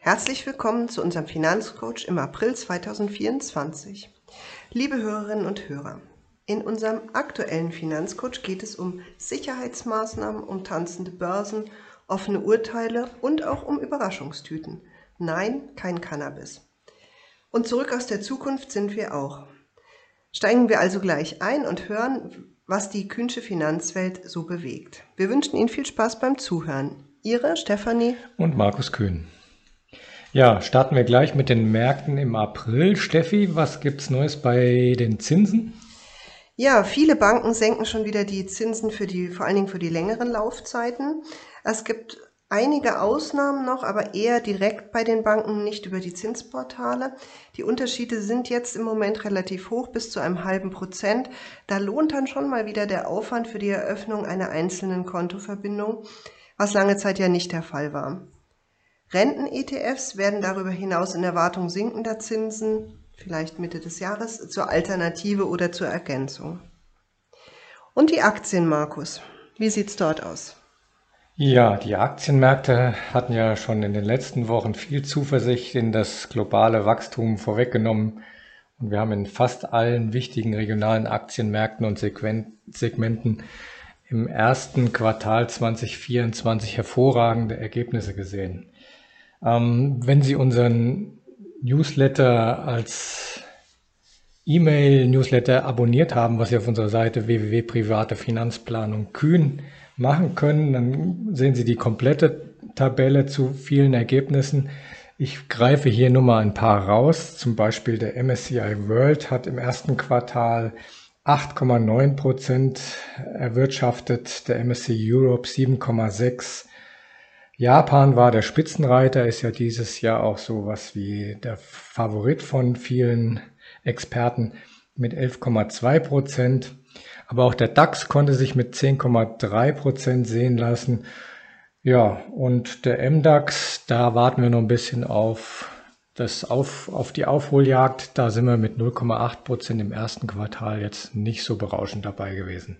Herzlich willkommen zu unserem Finanzcoach im April 2024. Liebe Hörerinnen und Hörer, in unserem aktuellen Finanzcoach geht es um Sicherheitsmaßnahmen, um tanzende Börsen, offene Urteile und auch um Überraschungstüten. Nein, kein Cannabis. Und zurück aus der Zukunft sind wir auch. Steigen wir also gleich ein und hören, was die Kühnsche Finanzwelt so bewegt. Wir wünschen Ihnen viel Spaß beim Zuhören. Ihre Stefanie und Markus Kühn. Ja, starten wir gleich mit den Märkten im April. Steffi, was gibt's Neues bei den Zinsen? Ja, viele Banken senken schon wieder die Zinsen vor allen Dingen für die längeren Laufzeiten. Es gibt einige Ausnahmen noch, aber eher direkt bei den Banken, nicht über die Zinsportale. Die Unterschiede sind jetzt im Moment relativ hoch, bis zu einem halben Prozent. Da lohnt dann schon mal wieder der Aufwand für die Eröffnung einer einzelnen Kontoverbindung, was lange Zeit ja nicht der Fall war. Renten-ETFs werden darüber hinaus in Erwartung sinkender Zinsen, vielleicht Mitte des Jahres, zur Alternative oder zur Ergänzung. Und die Aktien, Markus, wie sieht's dort aus? Ja, die Aktienmärkte hatten ja schon in den letzten Wochen viel Zuversicht in das globale Wachstum vorweggenommen. Und wir haben in fast allen wichtigen regionalen Aktienmärkten und Segmenten im ersten Quartal 2024 hervorragende Ergebnisse gesehen. Wenn Sie unseren Newsletter als E-Mail-Newsletter abonniert haben, was Sie auf unserer Seite www.privatefinanzplanung Kühn machen können, dann sehen Sie die komplette Tabelle zu vielen Ergebnissen. Ich greife hier nur mal ein paar raus. Zum Beispiel der MSCI World hat im ersten Quartal 8,9% erwirtschaftet, der MSCI Europe 7,6%. Japan war der Spitzenreiter, ist ja dieses Jahr auch sowas wie der Favorit von vielen Experten mit 11,2%. Aber auch der DAX konnte sich mit 10,3% sehen lassen. Ja, und der MDAX, da warten wir noch ein bisschen auf die Aufholjagd. Da sind wir mit 0,8% im ersten Quartal jetzt nicht so berauschend dabei gewesen.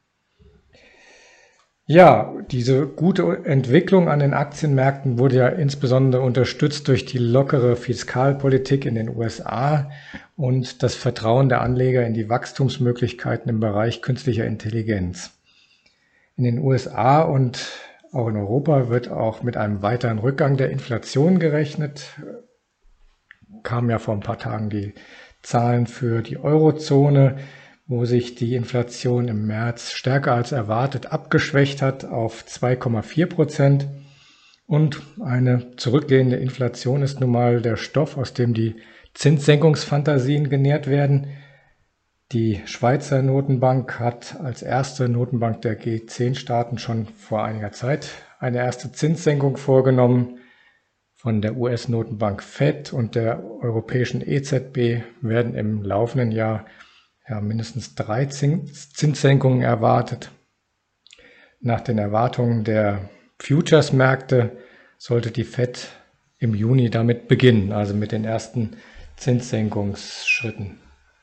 Ja, diese gute Entwicklung an den Aktienmärkten wurde ja insbesondere unterstützt durch die lockere Fiskalpolitik in den USA und das Vertrauen der Anleger in die Wachstumsmöglichkeiten im Bereich künstlicher Intelligenz. In den USA und auch in Europa wird auch mit einem weiteren Rückgang der Inflation gerechnet. Kamen ja vor ein paar Tagen die Zahlen für die Eurozone, wo sich die Inflation im März stärker als erwartet abgeschwächt hat auf 2,4%. Und eine zurückgehende Inflation ist nun mal der Stoff, aus dem die Zinssenkungsfantasien genährt werden. Die Schweizer Notenbank hat als erste Notenbank der G10-Staaten schon vor einiger Zeit eine erste Zinssenkung vorgenommen. Von der US-Notenbank Fed und der europäischen EZB werden im laufenden Jahr mindestens 3 Zinssenkungen erwartet. Nach den Erwartungen der Futures-Märkte sollte die Fed im Juni damit beginnen, also mit den ersten Zinssenkungsschritten.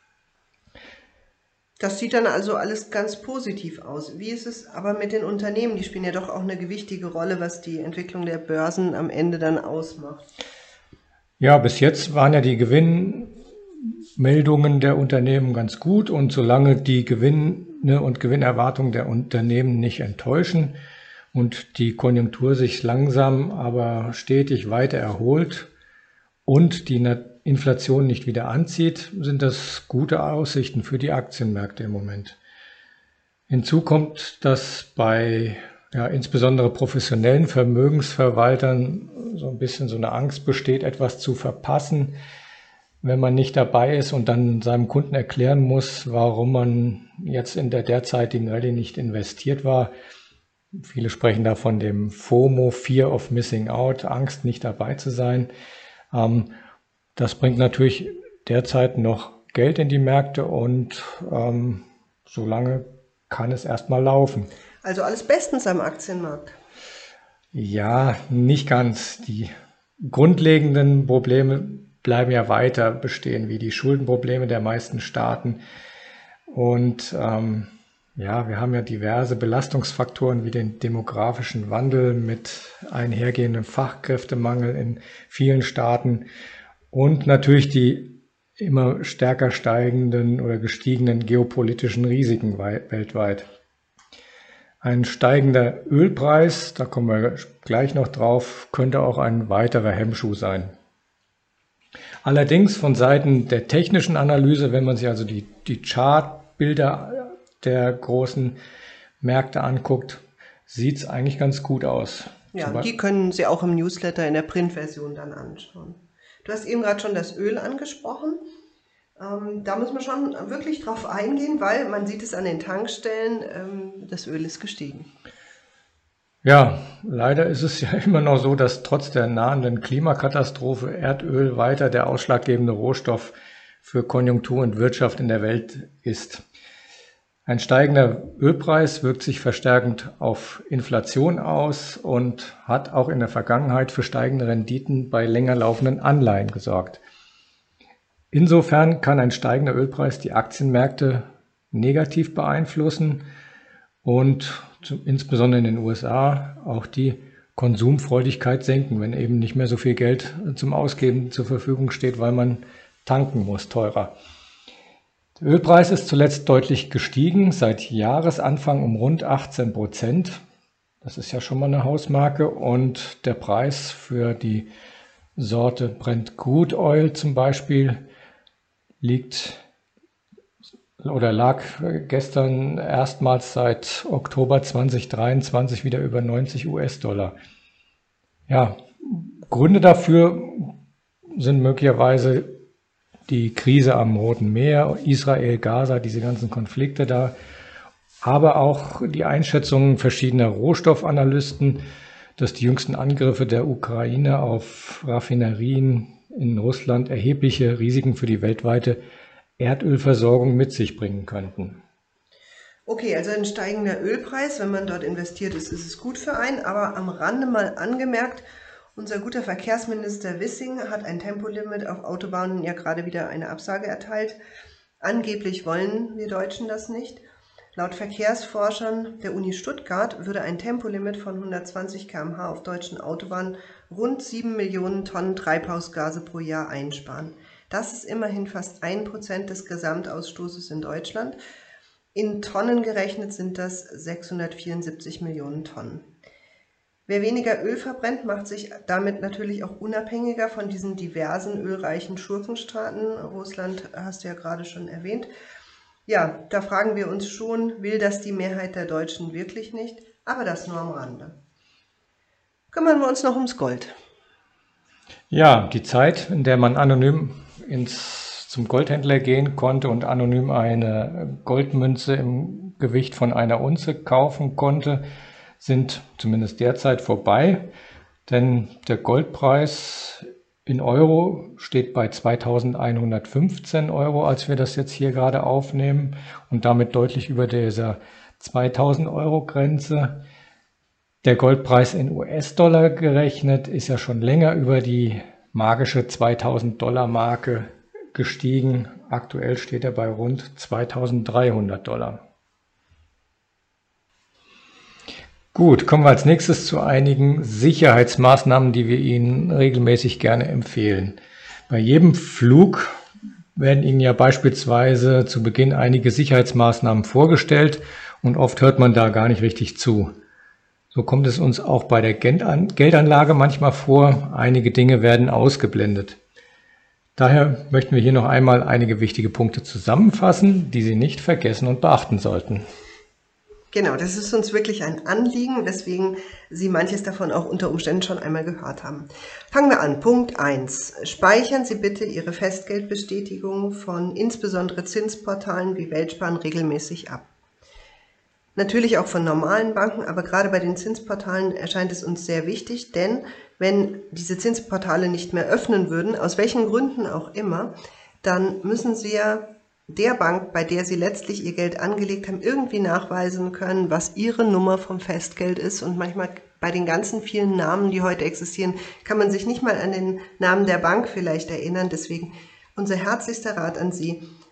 Das sieht dann also alles ganz positiv aus. Wie ist es aber mit den Unternehmen? Die spielen ja doch auch eine gewichtige Rolle, was die Entwicklung der Börsen am Ende dann ausmacht. Ja, bis jetzt waren ja die Gewinnmeldungen der Unternehmen ganz gut, und solange die Gewinne und Gewinnerwartungen der Unternehmen nicht enttäuschen und die Konjunktur sich langsam aber stetig weiter erholt und die Inflation nicht wieder anzieht, sind das gute Aussichten für die Aktienmärkte im Moment. Hinzu kommt, dass bei insbesondere professionellen Vermögensverwaltern so ein bisschen so eine Angst besteht, etwas zu verpassen, wenn man nicht dabei ist und dann seinem Kunden erklären muss, warum man jetzt in der derzeitigen Rallye nicht investiert war. Viele sprechen da von dem FOMO, Fear of Missing Out, Angst, nicht dabei zu sein. Das bringt natürlich derzeit noch Geld in die Märkte und solange kann es erstmal laufen. Also alles bestens am Aktienmarkt. Ja, nicht ganz. Die grundlegenden Probleme bleiben ja weiter bestehen, wie die Schuldenprobleme der meisten Staaten und Ja, wir haben ja diverse Belastungsfaktoren wie den demografischen Wandel mit einhergehendem Fachkräftemangel in vielen Staaten und natürlich die immer stärker steigenden oder gestiegenen geopolitischen Risiken weltweit. Ein steigender Ölpreis, da kommen wir gleich noch drauf, könnte auch ein weiterer Hemmschuh sein. Allerdings von Seiten der technischen Analyse, wenn man sich also die Chartbilder der großen Märkte anguckt, sieht es eigentlich ganz gut aus. Ja, die können Sie auch im Newsletter in der Printversion dann anschauen. Du hast eben gerade schon das Öl angesprochen. Da muss man schon wirklich drauf eingehen, weil man sieht es an den Tankstellen, das Öl ist gestiegen. Ja, leider ist es ja immer noch so, dass trotz der nahenden Klimakatastrophe Erdöl weiter der ausschlaggebende Rohstoff für Konjunktur und Wirtschaft in der Welt ist. Ein steigender Ölpreis wirkt sich verstärkend auf Inflation aus und hat auch in der Vergangenheit für steigende Renditen bei länger laufenden Anleihen gesorgt. Insofern kann ein steigender Ölpreis die Aktienmärkte negativ beeinflussen und insbesondere in den USA auch die Konsumfreudigkeit senken, wenn eben nicht mehr so viel Geld zum Ausgeben zur Verfügung steht, weil man tanken muss, teurer. Der Ölpreis ist zuletzt deutlich gestiegen, seit Jahresanfang um rund 18%. Das ist ja schon mal eine Hausmarke und der Preis für die Sorte Brent Crude Oil zum Beispiel lag gestern erstmals seit Oktober 2023 wieder über 90 US-Dollar. Ja, Gründe dafür sind möglicherweise die Krise am Roten Meer, Israel, Gaza, diese ganzen Konflikte da, aber auch die Einschätzungen verschiedener Rohstoffanalysten, dass die jüngsten Angriffe der Ukraine auf Raffinerien in Russland erhebliche Risiken für die weltweite Erdölversorgung mit sich bringen könnten. Okay, also ein steigender Ölpreis, wenn man dort investiert ist, ist es gut für einen, aber am Rande mal angemerkt, unser guter Verkehrsminister Wissing hat ein Tempolimit auf Autobahnen ja gerade wieder eine Absage erteilt. Angeblich wollen wir Deutschen das nicht. Laut Verkehrsforschern der Uni Stuttgart würde ein Tempolimit von 120 km/h auf deutschen Autobahnen rund 7 Millionen Tonnen Treibhausgase pro Jahr einsparen. Das ist immerhin fast 1% des Gesamtausstoßes in Deutschland. In Tonnen gerechnet sind das 674 Millionen Tonnen. Wer weniger Öl verbrennt, macht sich damit natürlich auch unabhängiger von diesen diversen ölreichen Schurkenstaaten. Russland hast du ja gerade schon erwähnt. Ja, da fragen wir uns schon, will das die Mehrheit der Deutschen wirklich nicht? Aber das nur am Rande. Kümmern wir uns noch ums Gold. Ja, die Zeit, in der man anonym zum Goldhändler gehen konnte und anonym eine Goldmünze im Gewicht von einer Unze kaufen konnte, sind zumindest derzeit vorbei, denn der Goldpreis in Euro steht bei 2.115 Euro, als wir das jetzt hier gerade aufnehmen und damit deutlich über dieser 2.000 Euro Grenze. Der Goldpreis in US-Dollar gerechnet ist ja schon länger über die magische 2.000 Dollar Marke gestiegen. Aktuell steht er bei rund 2.300 Dollar. Gut, kommen wir als nächstes zu einigen Sicherheitsmaßnahmen, die wir Ihnen regelmäßig gerne empfehlen. Bei jedem Flug werden Ihnen ja beispielsweise zu Beginn einige Sicherheitsmaßnahmen vorgestellt und oft hört man da gar nicht richtig zu. So kommt es uns auch bei der Geldanlage manchmal vor, einige Dinge werden ausgeblendet. Daher möchten wir hier noch einmal einige wichtige Punkte zusammenfassen, die Sie nicht vergessen und beachten sollten. Genau, das ist uns wirklich ein Anliegen, weswegen Sie manches davon auch unter Umständen schon einmal gehört haben. Fangen wir an. Punkt 1. Speichern Sie bitte Ihre Festgeldbestätigung von insbesondere Zinsportalen wie Weltsparen regelmäßig ab. Natürlich auch von normalen Banken, aber gerade bei den Zinsportalen erscheint es uns sehr wichtig, denn wenn diese Zinsportale nicht mehr öffnen würden, aus welchen Gründen auch immer, dann müssen Sie ja der Bank, bei der Sie letztlich Ihr Geld angelegt haben, irgendwie nachweisen können, was Ihre Nummer vom Festgeld ist. Und manchmal bei den ganzen vielen Namen, die heute existieren, kann man sich nicht mal an den Namen der Bank vielleicht erinnern. Deswegen unser herzlichster Rat an Sie: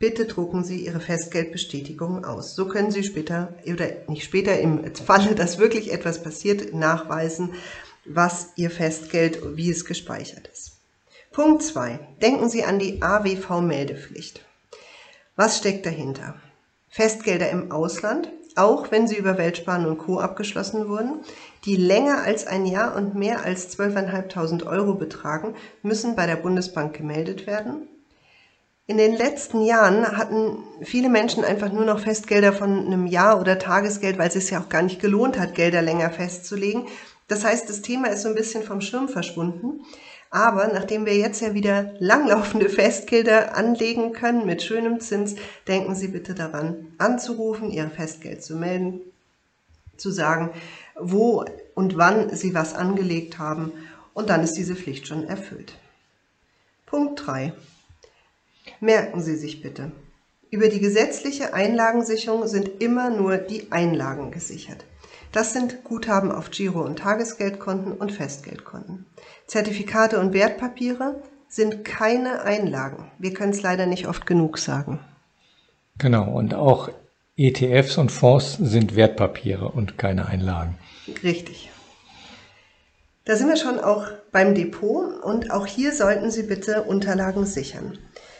bitte drucken Sie Ihre Festgeldbestätigung aus. So können Sie später, oder nicht später, im Falle, dass wirklich etwas passiert, nachweisen, was Ihr Festgeld, wie es gespeichert ist. Punkt 2. Denken Sie an die AWV-Meldepflicht. Was steckt dahinter? Festgelder im Ausland, auch wenn sie über Weltsparen und Co. abgeschlossen wurden, die länger als ein Jahr und mehr als 12.500 € betragen, müssen bei der Bundesbank gemeldet werden. In den letzten Jahren hatten viele Menschen einfach nur noch Festgelder von einem Jahr oder Tagesgeld, weil es sich ja auch gar nicht gelohnt hat, Gelder länger festzulegen. Das heißt, das Thema ist so ein bisschen vom Schirm verschwunden. Aber nachdem wir jetzt ja wieder langlaufende Festgelder anlegen können mit schönem Zins, denken Sie bitte daran, anzurufen, Ihr Festgeld zu melden, zu sagen, wo und wann Sie was angelegt haben, und dann ist diese Pflicht schon erfüllt. Punkt 3. Merken Sie sich bitte, über die gesetzliche Einlagensicherung sind immer nur die Einlagen gesichert. Das sind Guthaben auf Giro- und Tagesgeldkonten und Festgeldkonten. Zertifikate und Wertpapiere sind keine Einlagen. Wir können es leider nicht oft genug sagen. Genau, und auch ETFs und Fonds sind Wertpapiere und keine Einlagen. Richtig. Da sind wir schon auch beim Depot, und auch hier sollten Sie bitte Unterlagen sichern.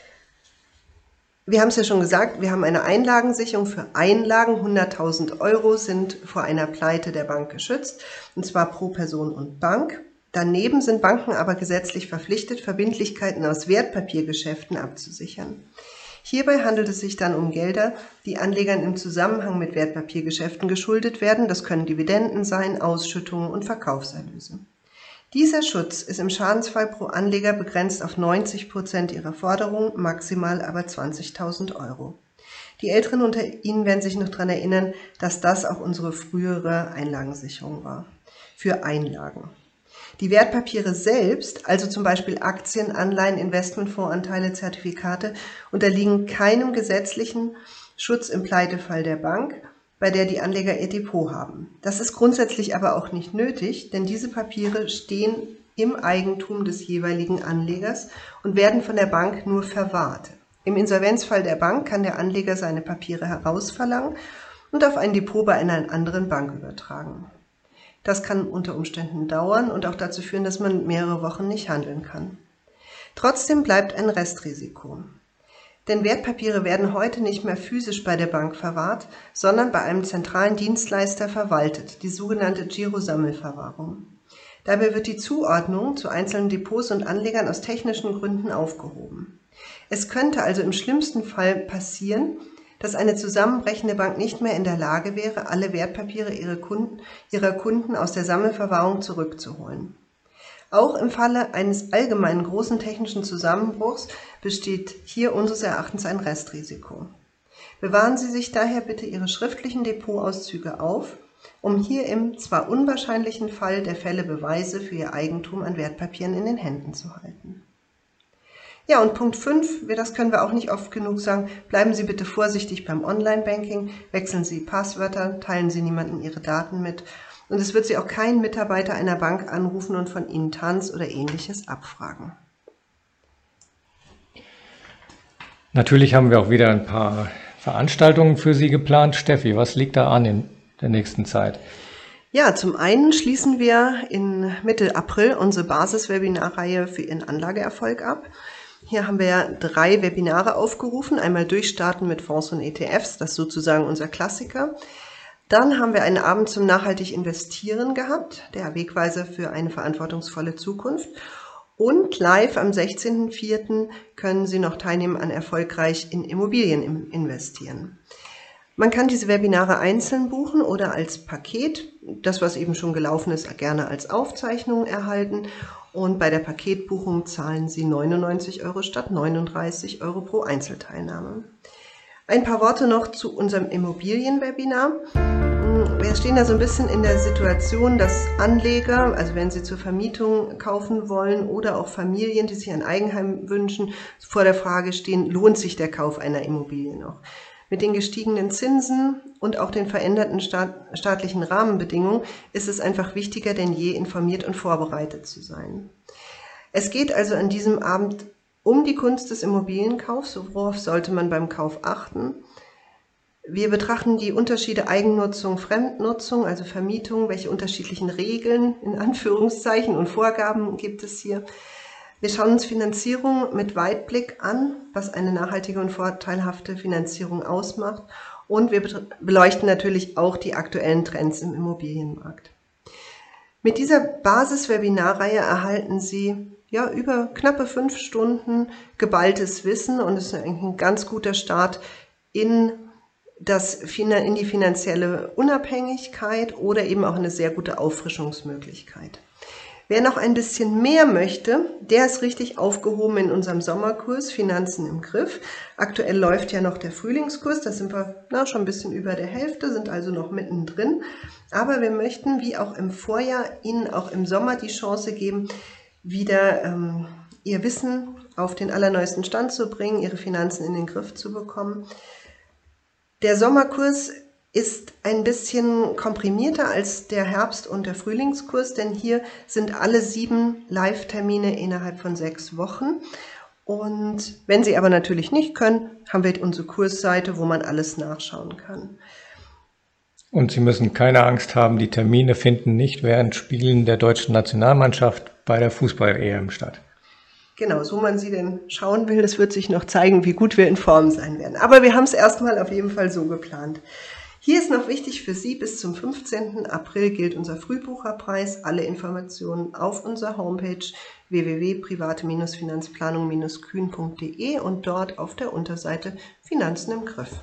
Wir haben es ja schon gesagt, wir haben eine Einlagensicherung für Einlagen. 100.000 € sind vor einer Pleite der Bank geschützt, und zwar pro Person und Bank. Daneben sind Banken aber gesetzlich verpflichtet, Verbindlichkeiten aus Wertpapiergeschäften abzusichern. Hierbei handelt es sich dann um Gelder, die Anlegern im Zusammenhang mit Wertpapiergeschäften geschuldet werden. Das können Dividenden sein, Ausschüttungen und Verkaufserlöse. Dieser Schutz ist im Schadensfall pro Anleger begrenzt auf 90% ihrer Forderung, maximal aber 20.000 €. Die Älteren unter Ihnen werden sich noch daran erinnern, dass das auch unsere frühere Einlagensicherung war. Für Einlagen. Die Wertpapiere selbst, also zum Beispiel Aktien, Anleihen, Investmentfondsanteile, Zertifikate, unterliegen keinem gesetzlichen Schutz im Pleitefall der Bank, bei der die Anleger ihr Depot haben. Das ist grundsätzlich aber auch nicht nötig, denn diese Papiere stehen im Eigentum des jeweiligen Anlegers und werden von der Bank nur verwahrt. Im Insolvenzfall der Bank kann der Anleger seine Papiere herausverlangen und auf ein Depot bei einer anderen Bank übertragen. Das kann unter Umständen dauern und auch dazu führen, dass man mehrere Wochen nicht handeln kann. Trotzdem bleibt ein Restrisiko. Denn Wertpapiere werden heute nicht mehr physisch bei der Bank verwahrt, sondern bei einem zentralen Dienstleister verwaltet, die sogenannte Giro-Sammelverwahrung. Dabei wird die Zuordnung zu einzelnen Depots und Anlegern aus technischen Gründen aufgehoben. Es könnte also im schlimmsten Fall passieren, dass eine zusammenbrechende Bank nicht mehr in der Lage wäre, alle Wertpapiere ihrer Kunden aus der Sammelverwahrung zurückzuholen. Auch im Falle eines allgemeinen großen technischen Zusammenbruchs besteht hier unseres Erachtens ein Restrisiko. Bewahren Sie sich daher bitte Ihre schriftlichen Depotauszüge auf, um hier im zwar unwahrscheinlichen Fall der Fälle Beweise für Ihr Eigentum an Wertpapieren in den Händen zu halten. Ja, und Punkt 5, das können wir auch nicht oft genug sagen, bleiben Sie bitte vorsichtig beim Online-Banking, wechseln Sie Passwörter, teilen Sie niemandem Ihre Daten mit. Und es wird Sie auch kein Mitarbeiter einer Bank anrufen und von Ihnen Tanz oder Ähnliches abfragen. Natürlich haben wir auch wieder ein paar Veranstaltungen für Sie geplant. Steffi, was liegt da an in der nächsten Zeit? Ja, zum einen schließen wir in Mitte April unsere Basiswebinarreihe für Ihren Anlageerfolg ab. Hier haben wir ja 3 Webinare aufgerufen. Einmal Durchstarten mit Fonds und ETFs, das ist sozusagen unser Klassiker. Dann haben wir einen Abend zum nachhaltig Investieren gehabt, der Wegweiser für eine verantwortungsvolle Zukunft. Und live am 16.04. können Sie noch teilnehmen an Erfolgreich in Immobilien investieren. Man kann diese Webinare einzeln buchen oder als Paket. Das, was eben schon gelaufen ist, gerne als Aufzeichnung erhalten. Und bei der Paketbuchung zahlen Sie 99 € statt 39 € pro Einzelteilnahme. Ein paar Worte noch zu unserem Immobilienwebinar. Wir stehen da so ein bisschen in der Situation, dass Anleger, also wenn sie zur Vermietung kaufen wollen oder auch Familien, die sich ein Eigenheim wünschen, vor der Frage stehen, lohnt sich der Kauf einer Immobilie noch? Mit den gestiegenen Zinsen und auch den veränderten staatlichen Rahmenbedingungen ist es einfach wichtiger denn je, informiert und vorbereitet zu sein. Es geht also an diesem Abend um die Kunst des Immobilienkaufs. Worauf sollte man beim Kauf achten? Wir betrachten die Unterschiede Eigennutzung, Fremdnutzung, also Vermietung, welche unterschiedlichen Regeln in Anführungszeichen und Vorgaben gibt es hier. Wir schauen uns Finanzierung mit Weitblick an, was eine nachhaltige und vorteilhafte Finanzierung ausmacht. Und wir beleuchten natürlich auch die aktuellen Trends im Immobilienmarkt. Mit dieser Basis-Webinarreihe erhalten Sie über knappe 5 Stunden geballtes Wissen und es ist eigentlich ein ganz guter Start in die finanzielle Unabhängigkeit oder eben auch eine sehr gute Auffrischungsmöglichkeit. Wer noch ein bisschen mehr möchte, der ist richtig aufgehoben in unserem Sommerkurs Finanzen im Griff. Aktuell läuft ja noch der Frühlingskurs, da sind wir schon ein bisschen über der Hälfte, sind also noch mittendrin. Aber wir möchten, wie auch im Vorjahr, Ihnen auch im Sommer die Chance geben, wieder Ihr Wissen auf den allerneuesten Stand zu bringen, Ihre Finanzen in den Griff zu bekommen. Der Sommerkurs ist ein bisschen komprimierter als der Herbst- und der Frühlingskurs, denn hier sind alle 7 Live-Termine innerhalb von 6 Wochen. Und wenn Sie aber natürlich nicht können, haben wir unsere Kursseite, wo man alles nachschauen kann. Und Sie müssen keine Angst haben, die Termine finden nicht während Spielen der deutschen Nationalmannschaft bei der Fußball-EM statt. Genau, so man sie denn schauen will, das wird sich noch zeigen, wie gut wir in Form sein werden. Aber wir haben es erstmal auf jeden Fall so geplant. Hier ist noch wichtig für Sie, bis zum 15. April gilt unser Frühbucherpreis. Alle Informationen auf unserer Homepage www.private-finanzplanung-kühn.de und dort auf der Unterseite Finanzen im Griff.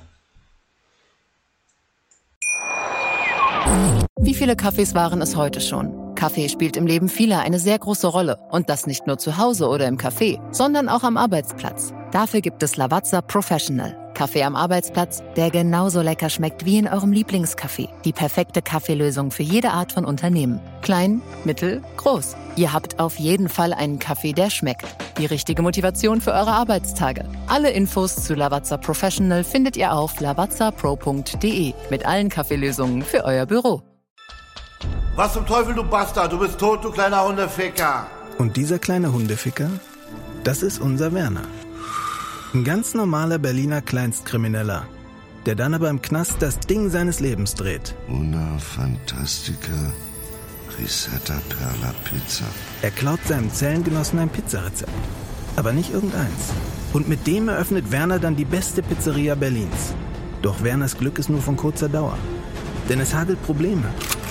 Wie viele Kaffees waren es heute schon? Kaffee spielt im Leben vieler eine sehr große Rolle. Und das nicht nur zu Hause oder im Café, sondern auch am Arbeitsplatz. Dafür gibt es Lavazza Professional. Kaffee am Arbeitsplatz, der genauso lecker schmeckt wie in eurem Lieblingscafé. Die perfekte Kaffeelösung für jede Art von Unternehmen. Klein, mittel, groß. Ihr habt auf jeden Fall einen Kaffee, der schmeckt. Die richtige Motivation für eure Arbeitstage. Alle Infos zu Lavazza Professional findet ihr auf lavazzapro.de mit allen Kaffeelösungen für euer Büro. Was zum Teufel, du Bastard? Du bist tot, du kleiner Hundeficker. Und dieser kleine Hundeficker, das ist unser Werner. Ein ganz normaler Berliner Kleinstkrimineller, der dann aber im Knast das Ding seines Lebens dreht. Una Fantastica Risetta Perla Pizza. Er klaut seinem Zellengenossen ein Pizzarezept. Aber nicht irgendeins. Und mit dem eröffnet Werner dann die beste Pizzeria Berlins. Doch Werners Glück ist nur von kurzer Dauer. Denn es hagelt Probleme.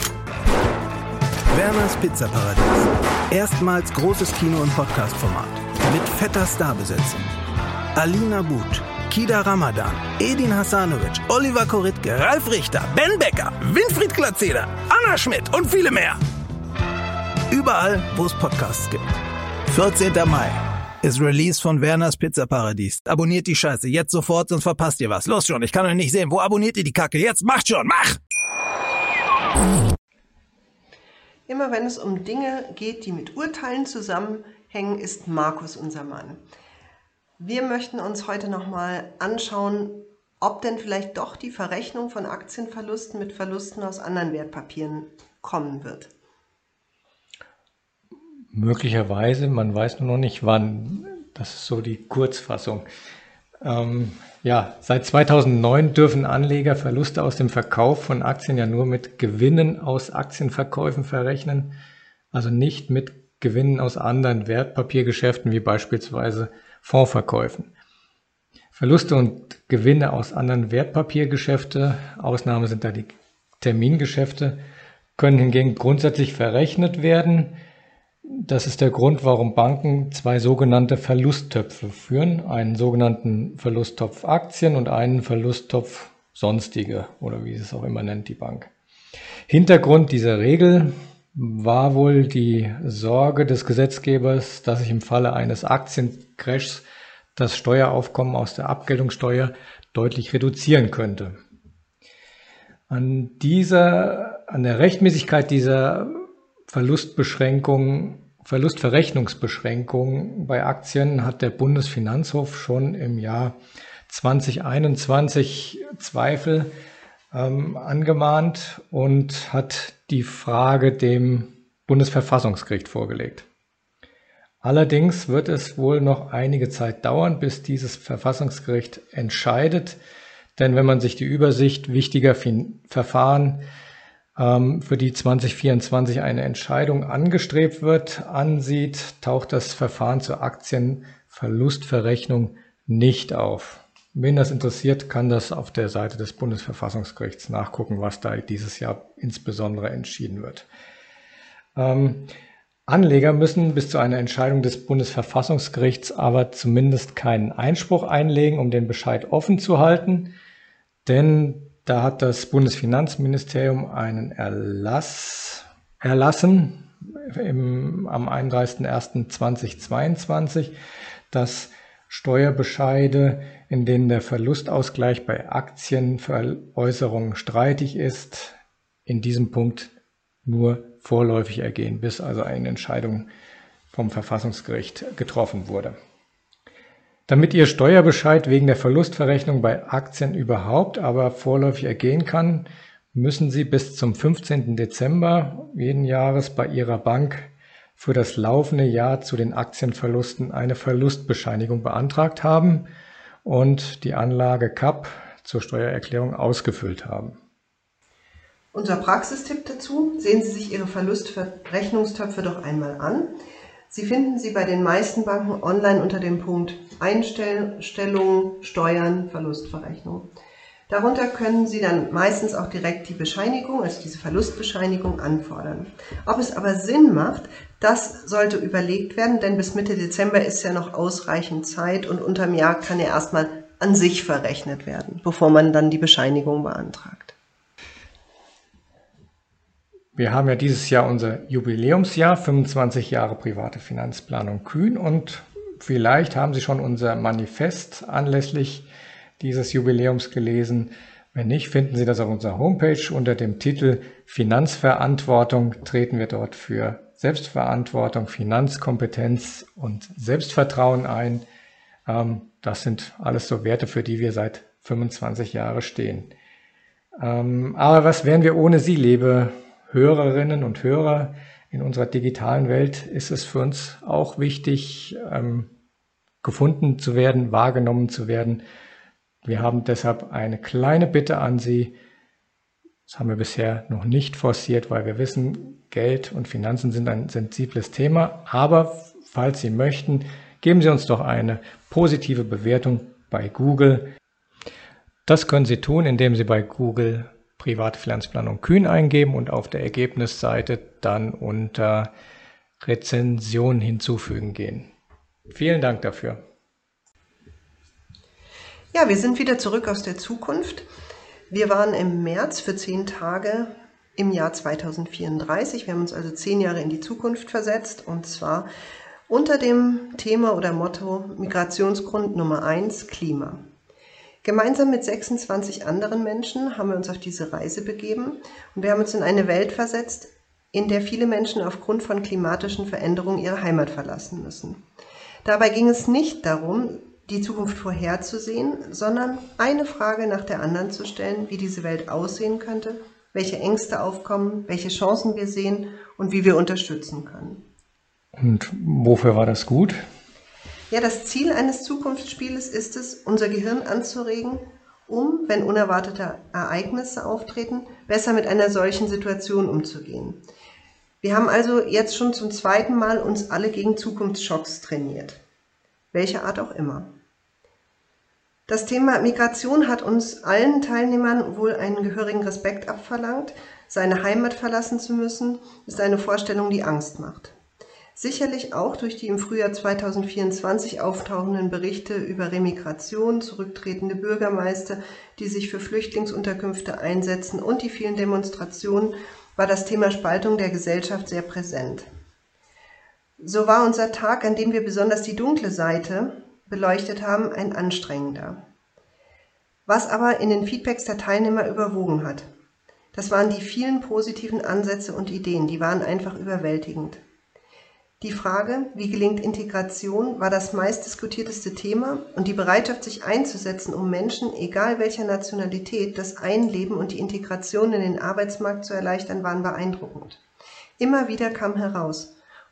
Werners Pizzaparadies. Erstmals großes Kino- und Podcast-Format. Mit fetter Starbesetzung. Alina But, Kida Ramadan, Edin Hasanovic, Oliver Koritke, Ralf Richter, Ben Becker, Winfried Glatzeder, Anna Schmidt und viele mehr. Überall, wo es Podcasts gibt. 14. Mai ist Release von Werners Pizzaparadies. Abonniert die Scheiße jetzt sofort, sonst verpasst ihr was. Los schon, ich kann euch nicht sehen. Wo abonniert ihr die Kacke? Jetzt macht schon, mach! Immer wenn es um Dinge geht, die mit Urteilen zusammenhängen, ist Markus unser Mann. Wir möchten uns heute nochmal anschauen, ob denn vielleicht doch die Verrechnung von Aktienverlusten mit Verlusten aus anderen Wertpapieren kommen wird. Möglicherweise, man weiß nur noch nicht wann. Das ist so die Kurzfassung. Seit 2009 dürfen Anleger Verluste aus dem Verkauf von Aktien ja nur mit Gewinnen aus Aktienverkäufen verrechnen, also nicht mit Gewinnen aus anderen Wertpapiergeschäften wie beispielsweise Fondsverkäufen. Verluste und Gewinne aus anderen Wertpapiergeschäfte, Ausnahme sind da die Termingeschäfte, können hingegen grundsätzlich verrechnet werden. Das ist der Grund, warum Banken 2 sogenannte Verlusttöpfe führen, einen sogenannten Verlusttopf Aktien und einen Verlusttopf Sonstige oder wie es auch immer nennt die Bank. Hintergrund dieser Regel war wohl die Sorge des Gesetzgebers, dass sich im Falle eines Aktiencrashs das Steueraufkommen aus der Abgeltungssteuer deutlich reduzieren könnte. An der Rechtmäßigkeit dieser Verlustverrechnungsbeschränkung bei Aktien hat der Bundesfinanzhof schon im Jahr 2021 Zweifel angemahnt und hat die Frage dem Bundesverfassungsgericht vorgelegt. Allerdings wird es wohl noch einige Zeit dauern, bis dieses Verfassungsgericht entscheidet. Denn wenn man sich die Übersicht wichtiger Verfahren, für die 2024 eine Entscheidung angestrebt wird, ansieht, taucht das Verfahren zur Aktienverlustverrechnung nicht auf. Wen das interessiert, kann das auf der Seite des Bundesverfassungsgerichts nachgucken, was da dieses Jahr insbesondere entschieden wird. Anleger müssen bis zu einer Entscheidung des Bundesverfassungsgerichts aber zumindest keinen Einspruch einlegen, um den Bescheid offen zu halten, denn da hat das Bundesfinanzministerium einen Erlass erlassen am 31.01.2022, dass Steuerbescheide, in denen der Verlustausgleich bei Aktienveräußerungen streitig ist, in diesem Punkt nur vorläufig ergehen, bis also eine Entscheidung vom Verfassungsgericht getroffen wurde. Damit Ihr Steuerbescheid wegen der Verlustverrechnung bei Aktien überhaupt aber vorläufig ergehen kann, müssen Sie bis zum 15. Dezember jeden Jahres bei Ihrer Bank für das laufende Jahr zu den Aktienverlusten eine Verlustbescheinigung beantragt haben und die Anlage CAP zur Steuererklärung ausgefüllt haben. Unser Praxistipp dazu: Sehen Sie sich Ihre Verlustverrechnungstöpfe doch einmal an. Sie finden sie bei den meisten Banken online unter dem Punkt Einstellungen, Steuern, Verlustverrechnung. Darunter können Sie dann meistens auch direkt die Bescheinigung, also diese Verlustbescheinigung, anfordern. Ob es aber Sinn macht, das sollte überlegt werden, denn bis Mitte Dezember ist ja noch ausreichend Zeit und unterm Jahr kann ja erstmal an sich verrechnet werden, bevor man dann die Bescheinigung beantragt. Wir haben ja dieses Jahr unser Jubiläumsjahr, 25 Jahre private Finanzplanung Kühn, und vielleicht haben Sie schon unser Manifest anlässlich dieses Jubiläums gelesen. Wenn nicht, finden Sie das auf unserer Homepage unter dem Titel Finanzverantwortung. Treten wir dort für Selbstverantwortung, Finanzkompetenz und Selbstvertrauen ein. Das sind alles so Werte, für die wir seit 25 Jahren stehen. Aber was wären wir ohne Sie, liebe Hörerinnen und Hörer? In unserer digitalen Welt ist es für uns auch wichtig, gefunden zu werden, wahrgenommen zu werden. Wir haben deshalb eine kleine Bitte an Sie. Das haben wir bisher noch nicht forciert, weil wir wissen, Geld und Finanzen sind ein sensibles Thema. Aber falls Sie möchten, geben Sie uns doch eine positive Bewertung bei Google. Das können Sie tun, indem Sie bei Google private Finanzplanung Kühn eingeben und auf der Ergebnisseite dann unter Rezension hinzufügen gehen. Vielen Dank dafür. Ja, wir sind wieder zurück aus der Zukunft. Wir waren im März für 10 Tage im Jahr 2034. Wir haben uns also 10 Jahre in die Zukunft versetzt, und zwar unter dem Thema oder Motto Migrationsgrund Nummer 1, Klima. Gemeinsam mit 26 anderen Menschen haben wir uns auf diese Reise begeben und wir haben uns in eine Welt versetzt, in der viele Menschen aufgrund von klimatischen Veränderungen ihre Heimat verlassen müssen. Dabei ging es nicht darum, die Zukunft vorherzusehen, sondern eine Frage nach der anderen zu stellen, wie diese Welt aussehen könnte, welche Ängste aufkommen, welche Chancen wir sehen und wie wir unterstützen können. Und wofür war das gut? Ja, das Ziel eines Zukunftsspieles ist es, unser Gehirn anzuregen, um, wenn unerwartete Ereignisse auftreten, besser mit einer solchen Situation umzugehen. Wir haben also jetzt schon zum 2. Mal uns alle gegen Zukunftsschocks trainiert. Welcher Art auch immer. Das Thema Migration hat uns allen Teilnehmern wohl einen gehörigen Respekt abverlangt. Seine Heimat verlassen zu müssen, ist eine Vorstellung, die Angst macht. Sicherlich auch durch die im Frühjahr 2024 auftauchenden Berichte über Remigration, zurücktretende Bürgermeister, die sich für Flüchtlingsunterkünfte einsetzen, und die vielen Demonstrationen war das Thema Spaltung der Gesellschaft sehr präsent. So war unser Tag, an dem wir besonders die dunkle Seite beleuchtet haben, ein anstrengender. Was aber in den Feedbacks der Teilnehmer überwogen hat, das waren die vielen positiven Ansätze und Ideen, die waren einfach überwältigend. Die Frage, wie gelingt Integration, war das meistdiskutierteste Thema, und die Bereitschaft, sich einzusetzen, um Menschen, egal welcher Nationalität, das Einleben und die Integration in den Arbeitsmarkt zu erleichtern, waren beeindruckend. Immer wieder kam heraus: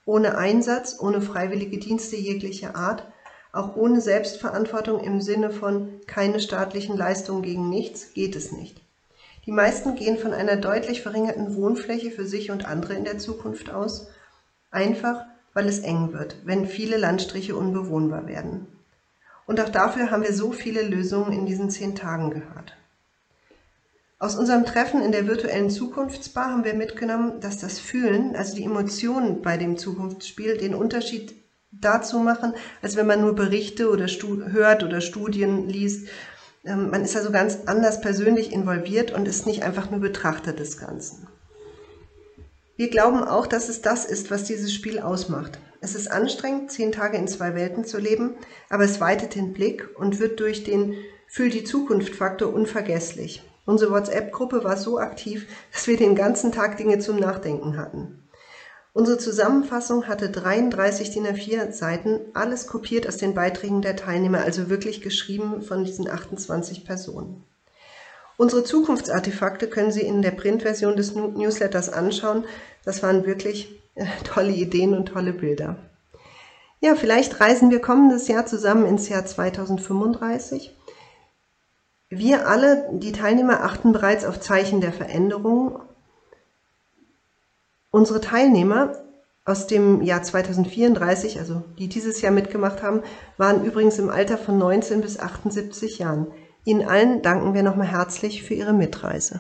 ohne Einsatz, ohne freiwillige Dienste jeglicher Art, auch ohne Selbstverantwortung im Sinne von keine staatlichen Leistungen gegen nichts, geht es nicht. Die meisten gehen von einer deutlich verringerten Wohnfläche für sich und andere in der Zukunft aus, einfach weil es eng wird, wenn viele Landstriche unbewohnbar werden. Und auch dafür haben wir so viele Lösungen in diesen 10 Tagen gehört. Aus unserem Treffen in der virtuellen Zukunftsbar haben wir mitgenommen, dass das Fühlen, also die Emotionen bei dem Zukunftsspiel, den Unterschied dazu machen, als wenn man nur Berichte oder hört oder Studien liest. Man ist also ganz anders persönlich involviert und ist nicht einfach nur Betrachter des Ganzen. Wir glauben auch, dass es das ist, was dieses Spiel ausmacht. Es ist anstrengend, 10 Tage in 2 Welten zu leben, aber es weitet den Blick und wird durch den Fühl-die-Zukunft-Faktor unvergesslich. Unsere WhatsApp-Gruppe war so aktiv, dass wir den ganzen Tag Dinge zum Nachdenken hatten. Unsere Zusammenfassung hatte 33 DIN A4 Seiten, alles kopiert aus den Beiträgen der Teilnehmer, also wirklich geschrieben von diesen 28 Personen. Unsere Zukunftsartefakte können Sie in der Printversion des Newsletters anschauen. Das waren wirklich tolle Ideen und tolle Bilder. Ja, vielleicht reisen wir kommendes Jahr zusammen ins Jahr 2035. Wir alle, die Teilnehmer, achten bereits auf Zeichen der Veränderung. Unsere Teilnehmer aus dem Jahr 2034, also die dieses Jahr mitgemacht haben, waren übrigens im Alter von 19 bis 78 Jahren. Ihnen allen danken wir nochmal herzlich für Ihre Mitreise.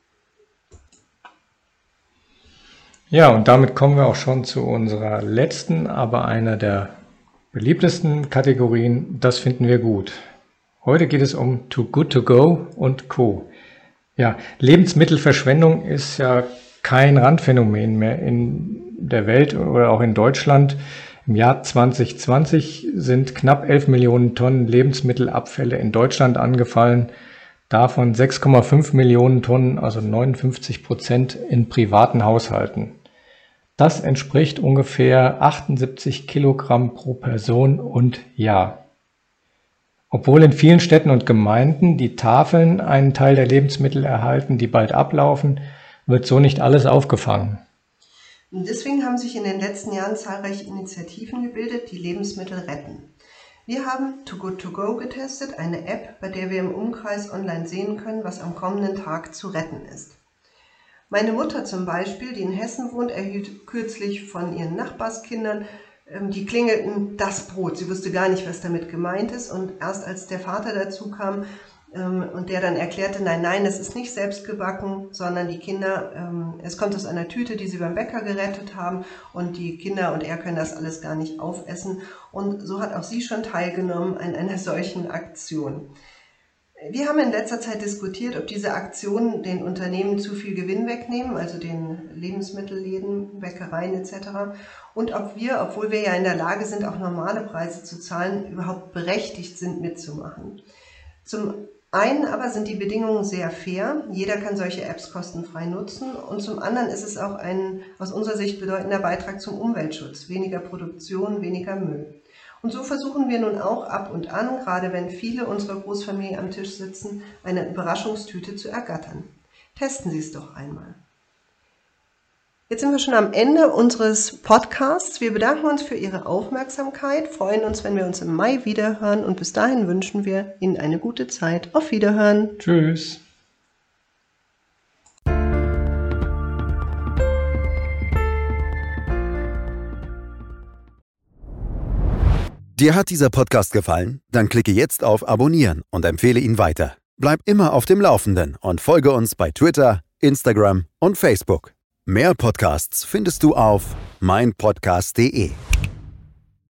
Ja, und damit kommen wir auch schon zu unserer letzten, aber einer der beliebtesten Kategorien. Das finden wir gut. Heute geht es um Too Good To Go und Co. Ja, Lebensmittelverschwendung ist ja kein Randphänomen mehr in der Welt oder auch in Deutschland. Im Jahr 2020 sind knapp 11 Millionen Tonnen Lebensmittelabfälle in Deutschland angefallen, davon 6,5 Millionen Tonnen, also 59%, in privaten Haushalten. Das entspricht ungefähr 78 Kilogramm pro Person und Jahr. Obwohl in vielen Städten und Gemeinden die Tafeln einen Teil der Lebensmittel erhalten, die bald ablaufen, wird so nicht alles aufgefangen. Und deswegen haben sich in den letzten Jahren zahlreiche Initiativen gebildet, die Lebensmittel retten. Wir haben Too Good To Go getestet, eine App, bei der wir im Umkreis online sehen können, was am kommenden Tag zu retten ist. Meine Mutter zum Beispiel, die in Hessen wohnt, erhielt kürzlich von ihren Nachbarskindern, die klingelten das Brot. Sie wusste gar nicht, was damit gemeint ist, und erst als der Vater dazu kam und der dann erklärte, nein, es ist nicht selbst gebacken, sondern die Kinder, es kommt aus einer Tüte, die sie beim Bäcker gerettet haben, und die Kinder und er können das alles gar nicht aufessen. Und so hat auch sie schon teilgenommen an einer solchen Aktion. Wir haben in letzter Zeit diskutiert, ob diese Aktionen den Unternehmen zu viel Gewinn wegnehmen, also den Lebensmittelläden, Bäckereien etc. Und ob wir, obwohl wir ja in der Lage sind, auch normale Preise zu zahlen, überhaupt berechtigt sind, mitzumachen. Zum einen aber sind die Bedingungen sehr fair. Jeder kann solche Apps kostenfrei nutzen. Und zum anderen ist es auch ein aus unserer Sicht bedeutender Beitrag zum Umweltschutz. Weniger Produktion, weniger Müll. Und so versuchen wir nun auch ab und an, gerade wenn viele unserer Großfamilie am Tisch sitzen, eine Überraschungstüte zu ergattern. Testen Sie es doch einmal. Jetzt sind wir schon am Ende unseres Podcasts. Wir bedanken uns für Ihre Aufmerksamkeit, freuen uns, wenn wir uns im Mai wiederhören, und bis dahin wünschen wir Ihnen eine gute Zeit. Auf Wiederhören. Tschüss. Dir hat dieser Podcast gefallen? Dann klicke jetzt auf Abonnieren und empfehle ihn weiter. Bleib immer auf dem Laufenden und folge uns bei Twitter, Instagram und Facebook. Mehr Podcasts findest du auf meinpodcast.de.